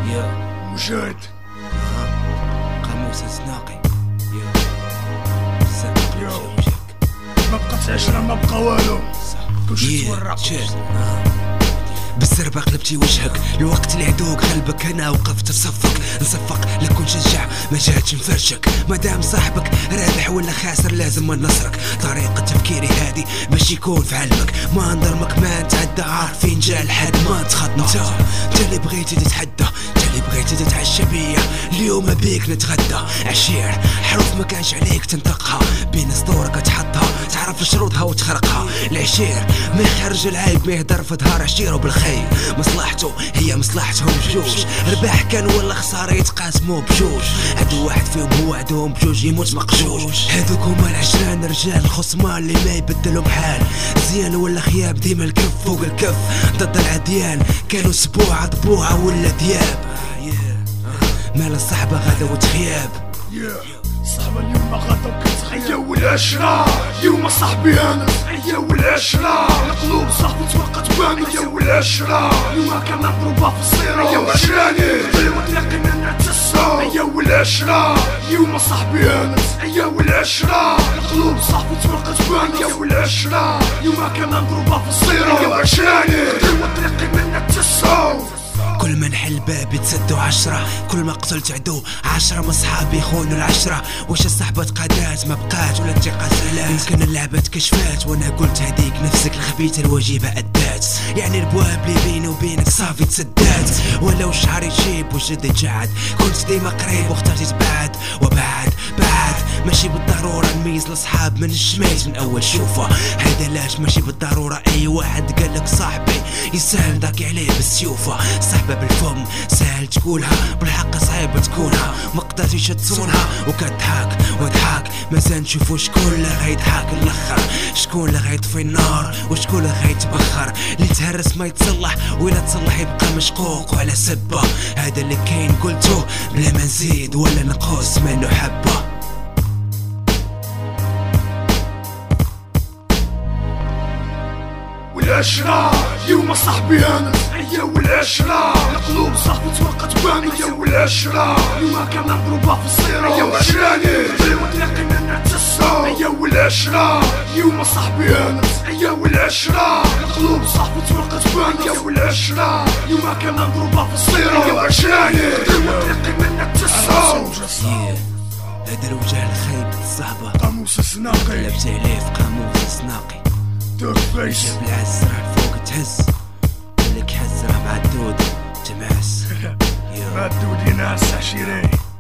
مجاهد قاموس الزناقي ما بقات عشرة ما بقى والو كلشي تورق بالزربة قلبتي وجهك الوقت اللي عدوك غلبك انا وقفت نصفق لكون شجع ما جاتش نفرشك مادام صاحبك رابح ولا خاسر لازم من نصرك طريقة تفكيري هادي باش يكون في علمك ما نظلمك ما نتعدى عارفين جا لحد ما تخطى انت اللي بغيتي تتحدى انت اللي بغيتي تتعشى بيا اليوم بيك نتغدى عشير حروف ما كانش عليك تنطقها بين سطورك تحطها تعرف شروطها وتخرقها العشير ما يخرج العيب ما يهدر في ظهر عشيره بالخير مصلحته هي مصلحتهم بجوج رباح كان ولا خسارة يتقاسموا بجوج عدو واحد فيهم هو عدوهم بجوج يموت مقجوج هذوك هما العشران رجال الخصمان اللي ما يبدلهم حال زيان ولا خياب ديما الكف فوق الكف ضد العديان كانوا سبوعة ضبوعة ولا دياب مال الصحبة غدا وتخياب صاحبة اليوم غدا وكتخيا والعشرة اليوم صاحبي انا يا والعشرة القلوب صاحبي توقت وانا يا والعشرة اليوم كمان ضربة في الصيرة يا وعشراني بالوقت لقينا نعتسو يا والعشرة اليوم صاحبي انا يا والعشرة القلوب صاحبي توقت وانا يا والعشرة اليوم كمان ضربة في الصيرة يا وعشراني بالوقت لقينا نعتسو كل ما نحل باب يتسدوا 10 كل ما قتلت عدو 10 من صحابي يخونوا العشرة واش الصحبة تقادات ما بقات ولا الثقة سالات يمكن اللعبة تكشفات وانا قلت هديك نفسك الخبيثة الواجبة أدات يعني البواب اللي بيني وبينك صافي تسدات ولو الشعر يجيب وجد يتجعد كنت ديما قريب واخترت تبعد وبعد ماشي بالضرورة نميز الأصحاب من الشميت من أول شوفة هذا لاش ماشي بالضرورة أي واحد قالك صاحبي يسهل داك عليه بالسيوفة صحبة بالفم سهل تقولها بالحق صعيبة تكونها ما قدرتيش تصونها وكتضحك وضحك مازال نشوفو شكون اللي غيضحك الاخر شكون اللي غيطفي النار وشكون اللي غيتبخر اللي تهرس ما يتصلح ولا تصلح يبقى مشقوق وعلى سبة هذا اللي كاين قلتو بلا ما نزيد ولا نقص منو حبة والعشرة يوم صاحبي انا يا والعشرة القلوب صاحبي توقت وانا يا والعشرة يوم كمان ضربة في الصيرة يا وعشراني بالوقت لقينا نعتسو يا والعشرة يوم صاحبي انا يا والعشرة القلوب صاحبي توقت وانا يا والعشرة يوم كمان ضربة في الصيرة يا وعشراني بالوقت لقينا نعتسو هذا الوجه الخايب الصحبة قاموس الزناقي لبس عليه في قاموس الزناقي دوك فيس جاب العزرة الفوق تهز قالك حزرة مع الدود تماس مع الدود ينعس عشيري